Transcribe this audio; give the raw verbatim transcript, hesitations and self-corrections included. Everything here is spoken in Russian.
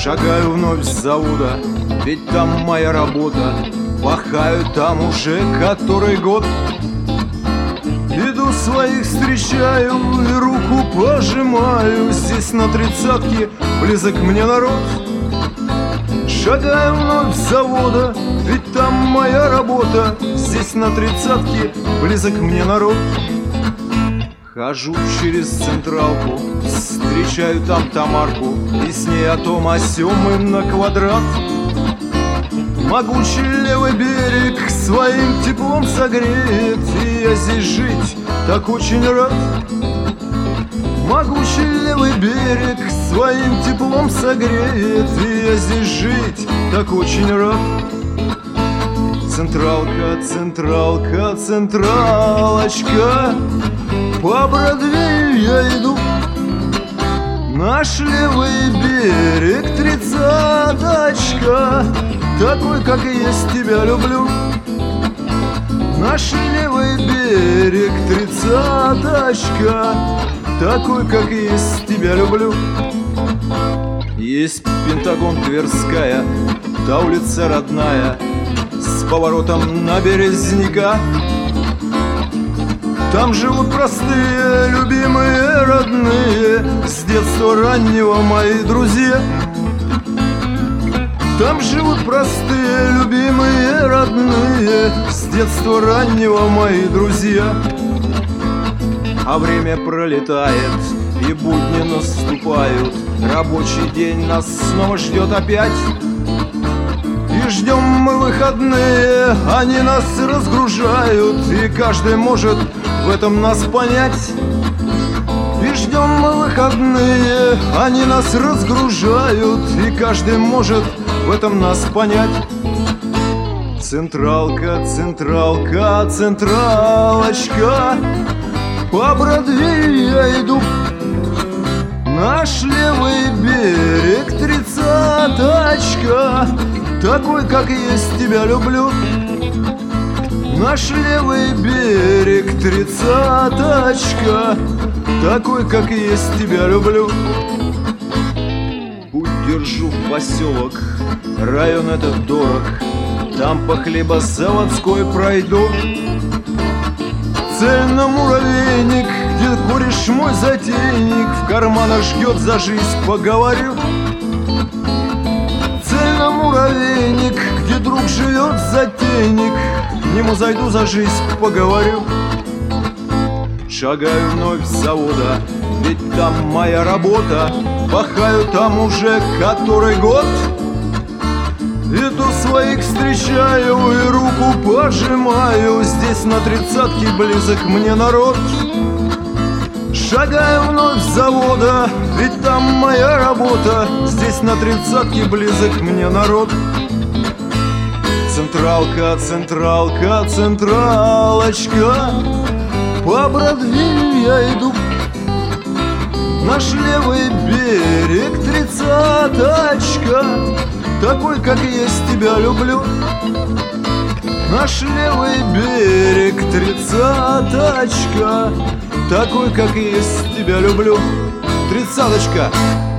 Шагаю вновь с завода, ведь там моя работа. Пахаю там уже который год. Иду своих встречаю и руку пожимаю. Здесь на тридцатке близок мне народ. Шагаю вновь с завода, ведь там моя работа. Здесь на тридцатке близок мне народ. Хожу через централку, встречаю там Тамарку, и с ней о том о сём и на квадрат. Могучий левый берег своим теплом согреет, и я здесь жить так очень рад. Могучий левый берег своим теплом согреет, и я здесь жить так очень рад. Централка, централка, централочка, по Бродвею я иду. Наш левый берег тридцаточка, такой, как и есть, тебя люблю. Наш левый берег тридцаточка, такой, как и есть, тебя люблю. Есть Пентагон, Тверская, та улица родная, с поворотом на Березняка. Там живут простые, любимые, родные, с детства раннего мои друзья. Там живут простые, любимые, родные, с детства раннего мои друзья. А время пролетает, и будни наступают, рабочий день нас снова ждет опять. И ждем мы выходные, они нас разгружают, и каждый может в этом нас понять. И ждем мы выходные, они нас разгружают, и каждый может в этом нас понять. Централка, централка, централочка, по Бродвею я иду. Наш левый берег тридцаточка, такой, как и есть, тебя люблю. Наш левый берег тридцаточка, такой, как и есть, тебя люблю. Путь держу в поселок, район этот дорог, там по хлебозаводской пройду. Цель на муравейник, где куришь мой затейник, в карманах жгет за жизнь, поговорю. Цель на муравейник, где друг живет затейник, к нему зайду за жизнь, поговорю. Шагаю вновь с завода, ведь там моя работа. Пахаю там уже который год. Иду своих встречаю и руку пожимаю. Здесь на тридцатке близок мне народ. Шагаю вновь с завода, ведь там моя работа. Здесь на тридцатке близок мне народ. Централка, централка, централочка, по Бродвею я иду. Наш левый берег тридцаточка, такой, как и есть, тебя люблю. Наш левый берег тридцаточка, такой, как и есть, тебя люблю. Тридцаточка.